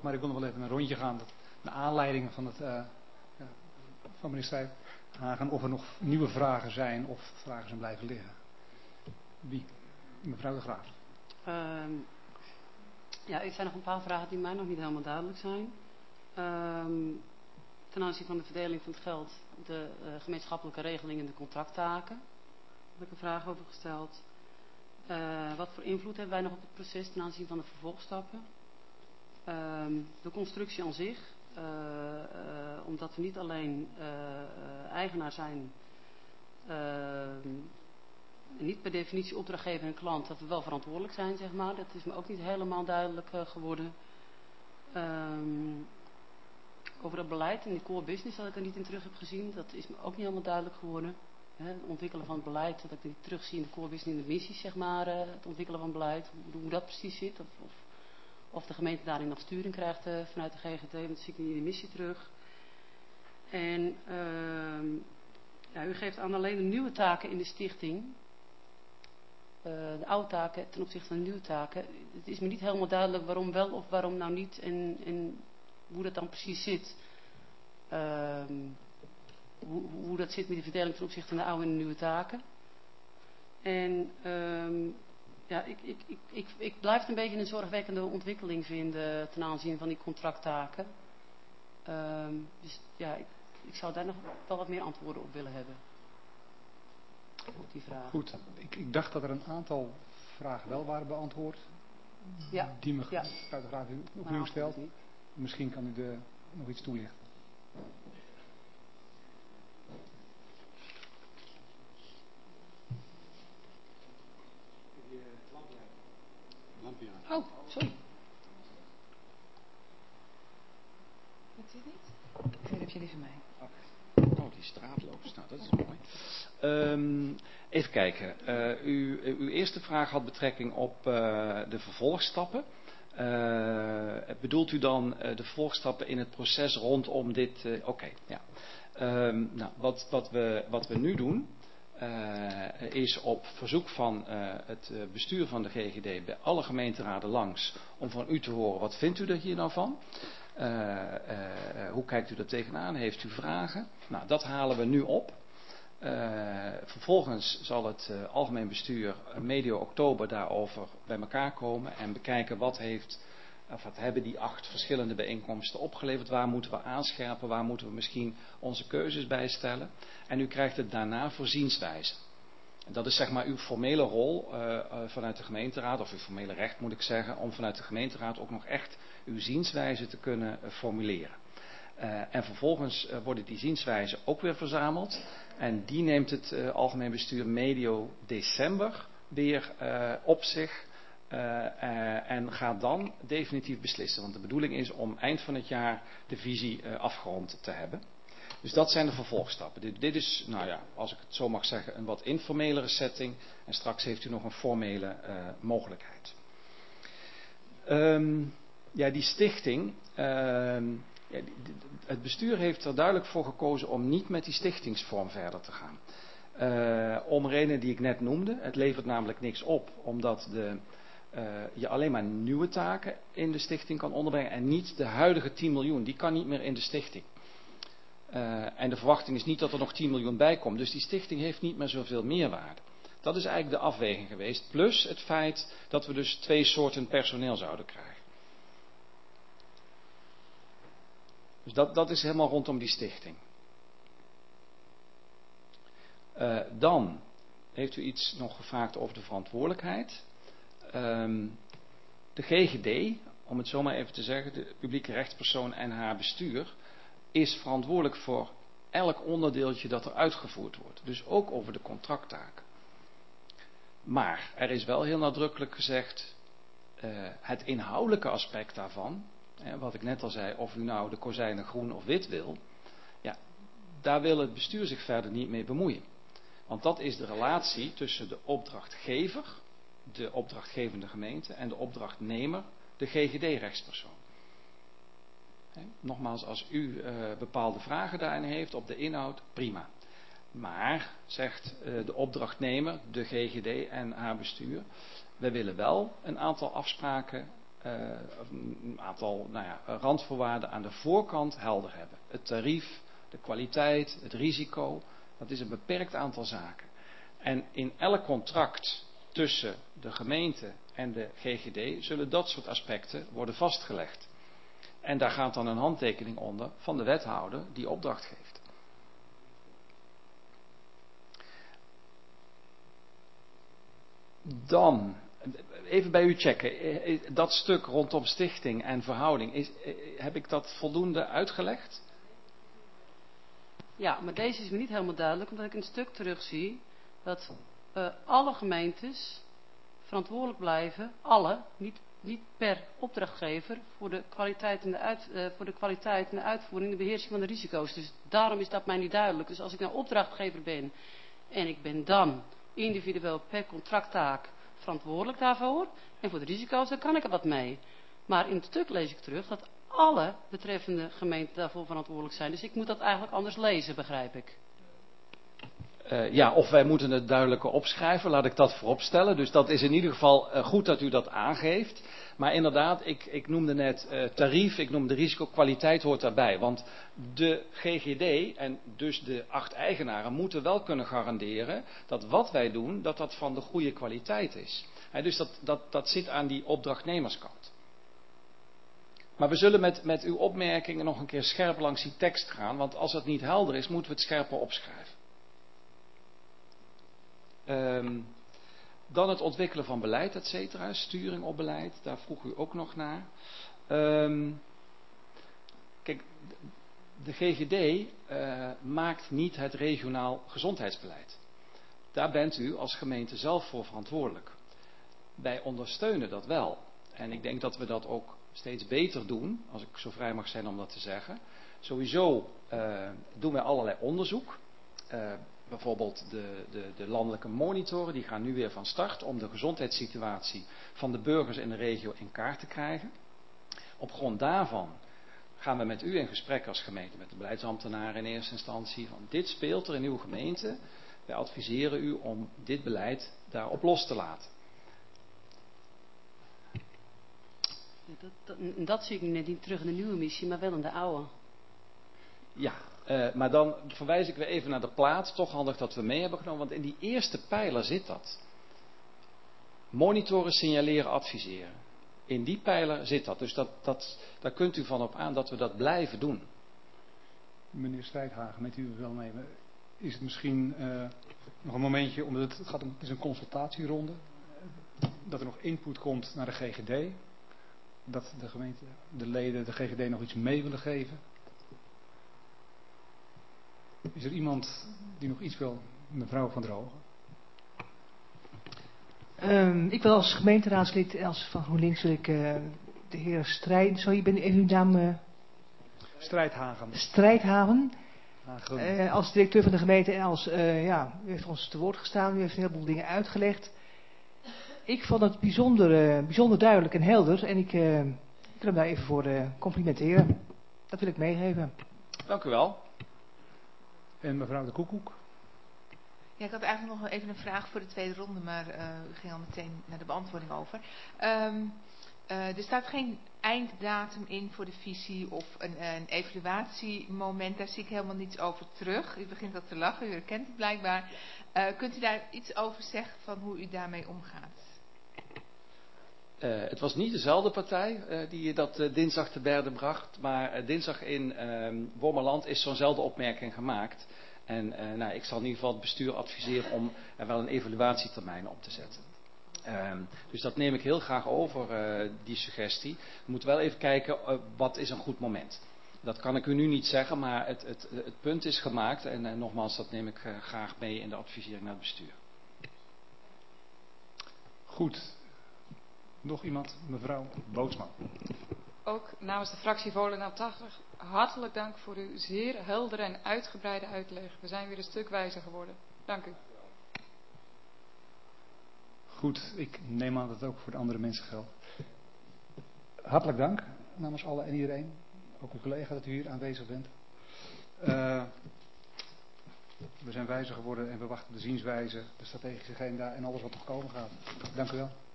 maar ik wil nog wel even een rondje gaan. Naar aanleiding van het van meneer Strijphagen, of er nog nieuwe vragen zijn of vragen zijn blijven liggen. Wie? Mevrouw de Graaf. Er zijn nog een paar vragen die mij nog niet helemaal duidelijk zijn. Ten aanzien van de verdeling van het geld, de gemeenschappelijke regeling en de contracttaken. Heb ik een vraag over gesteld. Wat voor invloed hebben wij nog op het proces ten aanzien van de vervolgstappen? De constructie aan zich. Omdat we niet alleen eigenaar zijn, niet per definitie opdrachtgever en klant, dat we wel verantwoordelijk zijn, zeg maar. Dat is me ook niet helemaal duidelijk geworden. Over het beleid en de core business dat ik er niet in terug heb gezien, dat is me ook niet helemaal duidelijk geworden. Het ontwikkelen van het beleid, dat ik niet terugzie in de core business, in de missies, zeg maar. Het ontwikkelen van beleid, hoe dat precies zit. Of de gemeente daarin nog sturing krijgt vanuit de GGD, want dat zie ik niet in de missie terug. En u geeft aan alleen de nieuwe taken in de stichting. De oude taken ten opzichte van de nieuwe taken. Het is me niet helemaal duidelijk waarom wel of waarom nou niet en hoe dat dan precies zit. Hoe dat zit met de verdeling ten opzichte van de oude en de nieuwe taken. En ik blijf het een beetje een zorgwekkende ontwikkeling vinden ten aanzien van die contracttaken. Dus ik zou daar nog wel wat meer antwoorden op willen hebben. Op die vraag. Goed, ik dacht dat er een aantal vragen wel waren beantwoord. Ja. Die mevrouw de Graaf opnieuw stelt. Misschien kan u nog iets toelichten. Oh, sorry. Weet u het niet? Ik heb je die van mij. Oh, die straatloos. Nou, dat is mooi. Even kijken. Uw eerste vraag had betrekking op de vervolgstappen. Bedoelt u dan de vervolgstappen in het proces rondom dit? Oké, ja. Wat we nu doen, is op verzoek van het bestuur van de GGD bij alle gemeenteraden langs om van u te horen, wat vindt u er hier nou van? Hoe kijkt u er tegenaan? Heeft u vragen? Nou, dat halen we nu op. Vervolgens zal het algemeen bestuur medio oktober daarover bij elkaar komen en bekijken wat hebben die 8 verschillende bijeenkomsten opgeleverd. Waar moeten we aanscherpen? Waar moeten we misschien onze keuzes bij stellen? En u krijgt het daarna voor zienswijze. Dat is zeg maar uw formele rol vanuit de gemeenteraad, of uw formele recht moet ik zeggen, om vanuit de gemeenteraad ook nog echt uw zienswijze te kunnen formuleren. En vervolgens worden die zienswijzen ook weer verzameld. En die neemt het algemeen bestuur medio december weer op zich. En gaat dan definitief beslissen. Want de bedoeling is om eind van het jaar de visie afgerond te hebben. Dus dat zijn de vervolgstappen. Dit is, nou ja, als ik het zo mag zeggen, een wat informelere setting. En straks heeft u nog een formele mogelijkheid. Die stichting. Het bestuur heeft er duidelijk voor gekozen om niet met die stichtingsvorm verder te gaan. Om redenen die ik net noemde. Het levert namelijk niks op, omdat je alleen maar nieuwe taken in de stichting kan onderbrengen en niet de huidige 10 miljoen. Die kan niet meer in de stichting. En de verwachting is niet dat er nog 10 miljoen bij komt. Dus die stichting heeft niet meer zoveel meerwaarde. Dat is eigenlijk de afweging geweest. Plus het feit dat we dus 2 soorten personeel zouden krijgen. Dus dat is helemaal rondom die stichting. Dan heeft u iets nog gevraagd over de verantwoordelijkheid. De GGD, om het zo maar even te zeggen, de publieke rechtspersoon en haar bestuur, is verantwoordelijk voor elk onderdeeltje dat er uitgevoerd wordt. Dus ook over de contracttaken. Maar er is wel heel nadrukkelijk gezegd, het inhoudelijke aspect daarvan, wat ik net al zei, of u nou de kozijnen groen of wit wil, ja, daar wil het bestuur zich verder niet mee bemoeien. Want dat is de relatie tussen de opdrachtgever, de opdrachtgevende gemeente, en de opdrachtnemer, de GGD-rechtspersoon. Nogmaals, als u bepaalde vragen daarin heeft op de inhoud, prima. Maar, zegt de opdrachtnemer, de GGD en haar bestuur, we willen wel een aantal afspraken een aantal randvoorwaarden aan de voorkant helder hebben. Het tarief, de kwaliteit, het risico, dat is een beperkt aantal zaken. En in elk contract tussen de gemeente en de GGD zullen dat soort aspecten worden vastgelegd. En daar gaat dan een handtekening onder van de wethouder die opdracht geeft. Dan, even bij u checken, dat stuk rondom stichting en verhouding, heb ik dat voldoende uitgelegd? Ja, maar deze is me niet helemaal duidelijk, omdat ik een stuk terugzie dat alle gemeentes verantwoordelijk blijven, alle, niet per opdrachtgever, voor de kwaliteit en de uitvoering en de beheersing van de risico's. Dus daarom is dat mij niet duidelijk. Dus als ik nou opdrachtgever ben en ik ben dan individueel per contracttaak verantwoordelijk daarvoor en voor de risico's, dan kan ik er wat mee. Maar in het stuk lees ik terug dat alle betreffende gemeenten daarvoor verantwoordelijk zijn. Dus ik moet dat eigenlijk anders lezen, begrijp ik. Of wij moeten het duidelijker opschrijven, laat ik dat vooropstellen. Dus dat is in ieder geval goed dat u dat aangeeft. Maar inderdaad, ik noemde net tarief, ik noemde risico, kwaliteit hoort daarbij. Want de GGD en dus de 8 eigenaren moeten wel kunnen garanderen dat wat wij doen, dat van de goede kwaliteit is. Dus dat zit aan die opdrachtnemerskant. Maar we zullen met uw opmerkingen nog een keer scherp langs die tekst gaan, want als het niet helder is, moeten we het scherper opschrijven. Dan het ontwikkelen van beleid, et cetera, sturing op beleid, daar vroeg u ook nog naar. Kijk, de GGD maakt niet het regionaal gezondheidsbeleid. Daar bent u als gemeente zelf voor verantwoordelijk. Wij ondersteunen dat wel. En ik denk dat we dat ook steeds beter doen, als ik zo vrij mag zijn om dat te zeggen. Sowieso doen wij allerlei onderzoek. Bijvoorbeeld de landelijke monitoren, die gaan nu weer van start om de gezondheidssituatie van de burgers in de regio in kaart te krijgen. Op grond daarvan gaan we met u in gesprek als gemeente, met de beleidsambtenaren in eerste instantie, van dit speelt er in uw gemeente. Wij adviseren u om dit beleid daarop los te laten. Dat zie ik nu net niet terug in de nieuwe missie, maar wel in de oude. Ja, maar dan verwijs ik weer even naar de plaat. Toch handig dat we mee hebben genomen, want in die eerste pijler zit dat. Monitoren, signaleren, adviseren. In die pijler zit dat. Dus daar kunt u van op aan dat we dat blijven doen. Meneer Strijdhagen, met u wel mee. Is het misschien nog een momentje, omdat het is een consultatieronde, dat er nog input komt naar de GGD, dat de gemeente, de leden, de GGD nog iets mee willen geven? Is er iemand die nog iets wil? Mevrouw van der Hogen. Ik wil als gemeenteraadslid, als van GroenLinks, wil ik de heer Sorry, ik ben even uw naam... Strijdhagen. Als directeur van de gemeente en als, u heeft ons te woord gestaan, u heeft een heleboel dingen uitgelegd. Ik vond het bijzonder duidelijk en helder en ik wil hem daar even voor complimenteren. Dat wil ik meegeven. Dank u wel. En mevrouw de Koekoek. Ja, ik had eigenlijk nog even een vraag voor de tweede ronde, maar u ging al meteen naar de beantwoording over. Er staat geen einddatum in voor de visie of een evaluatiemoment. Daar zie ik helemaal niets over terug. U begint al te lachen, u herkent het blijkbaar. Kunt u daar iets over zeggen van hoe u daarmee omgaat? Het was niet dezelfde partij die dat dinsdag te berde bracht, maar dinsdag in Wormerland is zo'nzelfde opmerking gemaakt. En ik zal in ieder geval het bestuur adviseren om er wel een evaluatietermijn op te zetten. Dus dat neem ik heel graag over, die suggestie. We moeten wel even kijken, wat is een goed moment? Dat kan ik u nu niet zeggen, maar het punt is gemaakt. En nogmaals, dat neem ik graag mee in de advisering naar het bestuur. Goed. Nog iemand? Mevrouw Bootsman. Ook namens de fractie Volendam 80 hartelijk dank voor uw zeer heldere en uitgebreide uitleg. We zijn weer een stuk wijzer geworden. Dank u. Goed, ik neem aan dat het ook voor de andere mensen geldt. Hartelijk dank namens alle en iedereen. Ook uw collega dat u hier aanwezig bent. We zijn wijzer geworden en we wachten de zienswijze, de strategische agenda en alles wat nog komen gaat. Dank u wel.